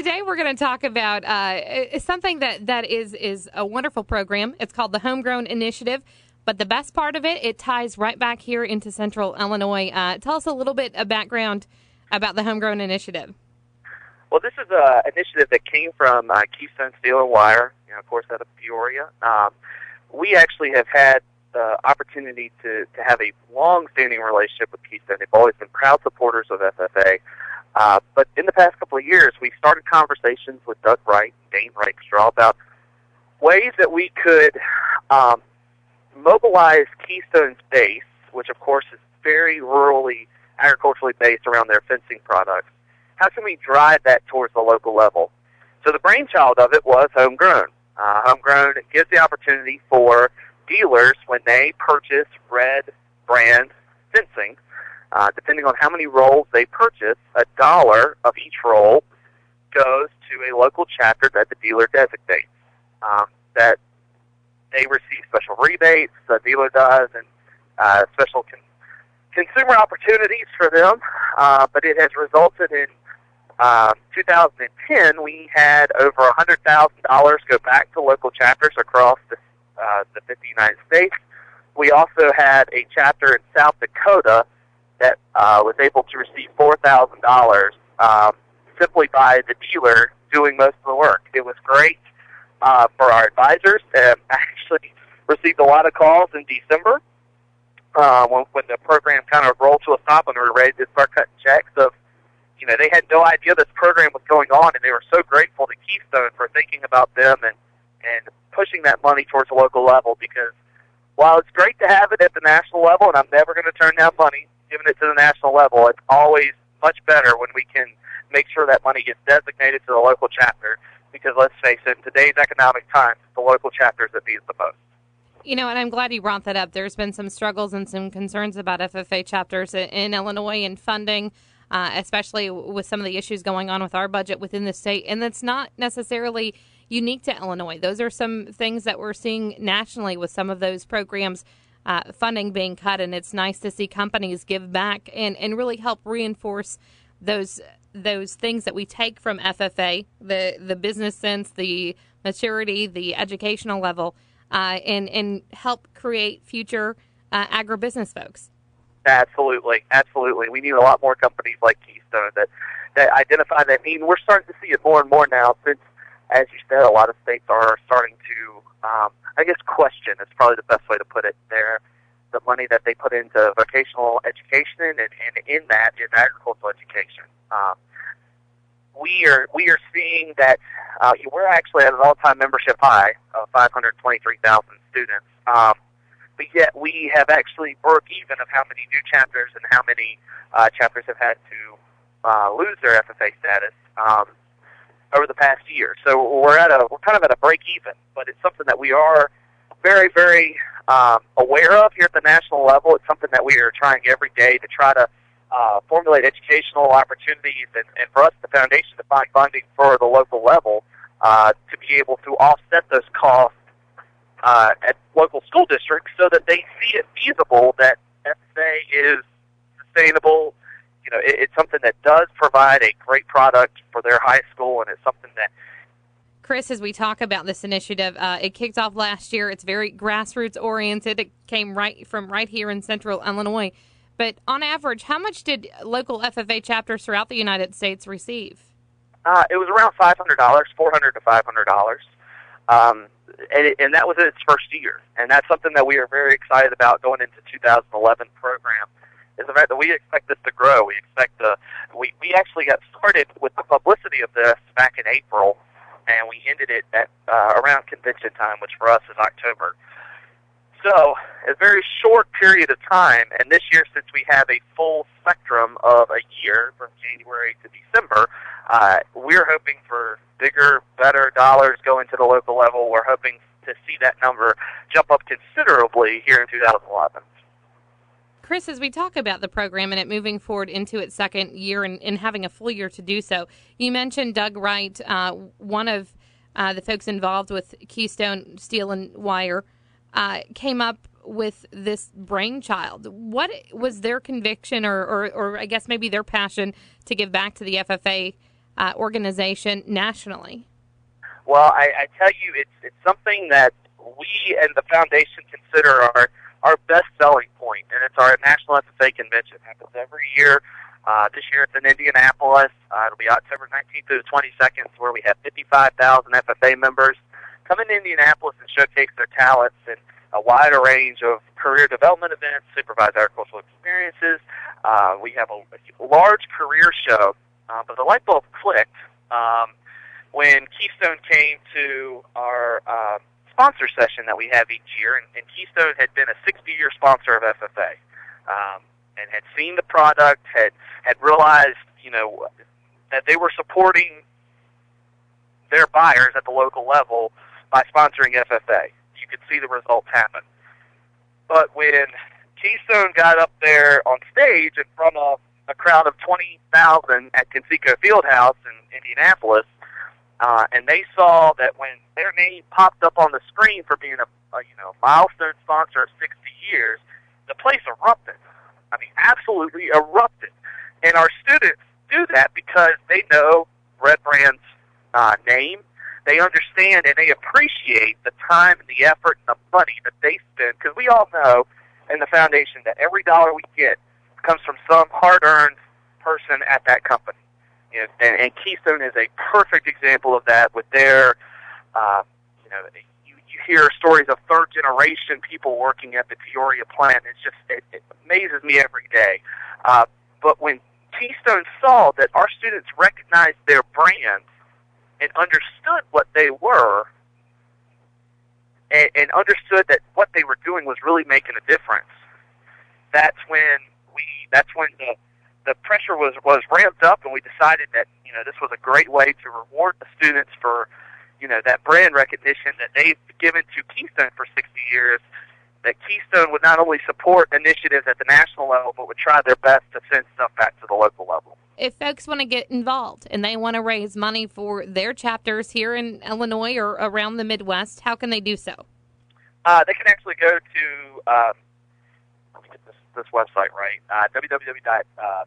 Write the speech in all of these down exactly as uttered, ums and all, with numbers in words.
today we're going to talk about uh, something that, that is, is a wonderful program. It's called the Homegrown Initiative. But the best part of it, it ties right back here into Central Illinois. Uh, tell us a little bit of background about the Homegrown Initiative. Well, this is an initiative that came from uh, Keystone Steel and Wire, you know, of course, out of Peoria. Um, we actually have had the opportunity to, to have a long-standing relationship with Keystone. They've always been proud supporters of F F A. Uh, but in the past couple of years, we started conversations with Doug Wright and Dane Rakestraw about ways that we could um, mobilize Keystone's base, which, of course, is very rurally, agriculturally based around their fencing products. How can we drive that towards the local level? So the brainchild of it was Homegrown. Uh, Homegrown gives the opportunity for dealers, when they purchase red brand fencing, uh, depending on how many rolls they purchase, a dollar of each roll goes to a local chapter that the dealer designates. Um, that they receive special rebates, the dealer does, and uh, special con- consumer opportunities for them. Uh, but it has resulted in Uh, two thousand ten, we had over one hundred thousand dollars go back to local chapters across the, uh, the fifty United States. We also had a chapter in South Dakota that uh, was able to receive four thousand dollars um, simply by the dealer doing most of the work. It was great uh, for our advisors. Um, I actually received a lot of calls in December uh, when, when the program kind of rolled to a stop and we were ready to start cutting checks of, you know, they had no idea this program was going on, and they were so grateful to Keystone for thinking about them and, and pushing that money towards the local level, because while it's great to have it at the national level, and I'm never going to turn down money giving it to the national level, it's always much better when we can make sure that money gets designated to the local chapter, because let's face it, in today's economic times, it's the local chapters that need it the most. You know, and I'm glad you brought that up. There's been some struggles and some concerns about F F A chapters in Illinois and funding. Uh, especially with some of the issues going on with our budget within the state. And that's not necessarily unique to Illinois. Those are some things that we're seeing nationally with some of those programs, uh, funding being cut. And it's nice to see companies give back and, and really help reinforce those those things that we take from F F A, the, the business sense, the maturity, the educational level, uh, and, and help create future uh, agribusiness folks. Absolutely, absolutely. We need a lot more companies like Keystone that, that identify that need. We're starting to see it more and more now since, as you said, a lot of states are starting to, um, I guess, question is probably the best way to put it there, the money that they put into vocational education, and, and in that is agricultural education. Um, we are we are seeing that uh, we're actually at an all-time membership high of five hundred twenty-three thousand students. Um, But yet we have actually broke even of how many new chapters and how many uh, chapters have had to uh, lose their F F A status um, over the past year. So we're at a we're kind of at a break even, but it's something that we are very very um, aware of here at the national level. It's something that we are trying every day to try to uh, formulate educational opportunities, and, and for us, the foundation to find funding for the local level uh, to be able to offset those costs Uh, at local school districts, so that they see it feasible that F F A is sustainable. You know, it, it's something that does provide a great product for their high school, and it's something that. Chris, as we talk about this initiative, uh, it kicked off last year. It's very grassroots oriented. It came right from right here in Central Illinois. But on average, how much did local F F A chapters throughout the United States receive? Uh, it was around five hundred dollars, four hundred dollars to five hundred dollars. Um, and, it, and that was in its first year. And that's something that we are very excited about going into two thousand eleven program, is the fact that we expect this to grow. We expect to, we, we actually got started with the publicity of this back in April, and we ended it at uh, around convention time, which for us is October. So, a very short period of time, and this year, since we have a full spectrum of a year from January to December, uh, we're hoping for bigger, better dollars going to the local level. We're hoping to see that number jump up considerably here in two thousand eleven. Chris, as we talk about the program and it moving forward into its second year and, and having a full year to do so, you mentioned Doug Wright, uh, one of uh, the folks involved with Keystone Steel and Wire, uh, came up with this brainchild. What was their conviction or, or, or I guess maybe their passion to give back to the F F A uh, organization nationally? Well, I, I tell you, it's it's something that we and the foundation consider our our best selling point, and it's our National F F A Convention. It happens every year. Uh, this year it's in Indianapolis. Uh, it'll be October nineteenth through the twenty-second, where we have fifty-five thousand F F A members come into Indianapolis and showcase their talents in a wider range of career development events, supervised agricultural experiences. Uh, we have a, a large career show, uh, but the light bulb clicked um, when Keystone came to our uh, sponsor session that we have each year, and, and Keystone had been a sixty-year sponsor of F F A, um, and had seen the product, had had realized, you know, that they were supporting their buyers at the local level by sponsoring F F A. You could see the results happen. But when Keystone got up there on stage in front of a crowd of twenty thousand at Conseco Fieldhouse in Indianapolis, Uh, and they saw that when their name popped up on the screen for being a, a you know milestone sponsor of sixty years, the place erupted. I mean, absolutely erupted. And our students do that because they know Red Brand's uh, name. They understand and they appreciate the time and the effort and the money that they spend. Because we all know in the foundation that every dollar we get comes from some hard-earned person at that company. You know, and, and Keystone is a perfect example of that with their, uh, you know, you, you hear stories of third-generation people working at the Peoria plant. It's just, it, it amazes me every day. Uh, but when Keystone saw that our students recognized their brands and understood what they were, and, and understood that what they were doing was really making a difference, that's when we, that's when the, the pressure was, was ramped up, and we decided that, you know, this was a great way to reward the students for, you know, that brand recognition that they've given to Keystone for sixty years, that Keystone would not only support initiatives at the national level, but would try their best to send stuff back to the local level. If folks want to get involved and they want to raise money for their chapters here in Illinois or around the Midwest, how can they do so? Uh, they can actually go to, um, let me get this, this website right, uh, www. Uh,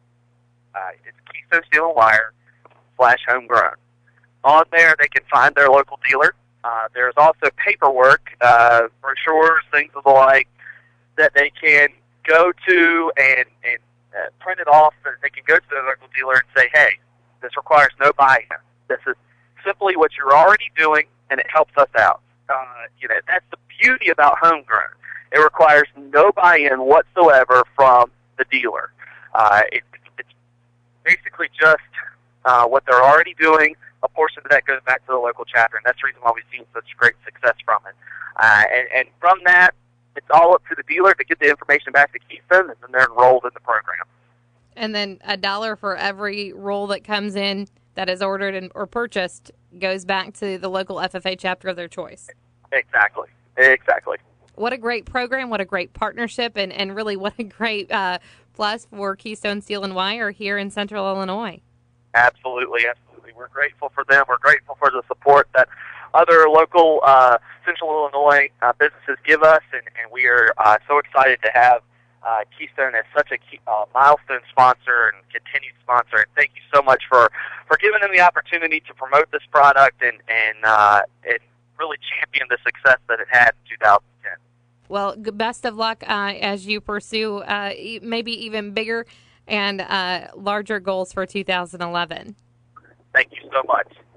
uh, it's Keystone Steel and Wire slash homegrown. On there, they can find their local dealer. Uh, there's also paperwork, uh, brochures, things of the like, that they can go to and, and uh, print it off, and they can go to their local dealer and say, hey, this requires no buy-in. This is simply what you're already doing, and it helps us out. Uh, you know, that's the beauty about homegrown. It requires no buy-in whatsoever from the dealer. Uh, it, it's basically just uh, what they're already doing. A portion of that goes back to the local chapter, and that's the reason why we've seen such great success from it. Uh, and, and from that, it's all up to the dealer to get the information back to Keystone, and then they're enrolled in the program. And then a dollar for every roll that comes in that is ordered and, or purchased goes back to the local F F A chapter of their choice. Exactly. Exactly. What a great program, what a great partnership, and, and really what a great uh, plus for Keystone Steel and Wire here in Central Illinois. Absolutely, absolutely. We're grateful for them. We're grateful for the support that other local uh, Central Illinois uh, businesses give us, and, and we are uh, so excited to have uh, Keystone as such a key, uh, milestone sponsor and continued sponsor. And thank you so much for, for giving them the opportunity to promote this product and, and, uh, and really champion the success that it had in two thousand ten. Well, best of luck uh, as you pursue uh, maybe even bigger and uh, larger goals for two thousand eleven. Thank you so much.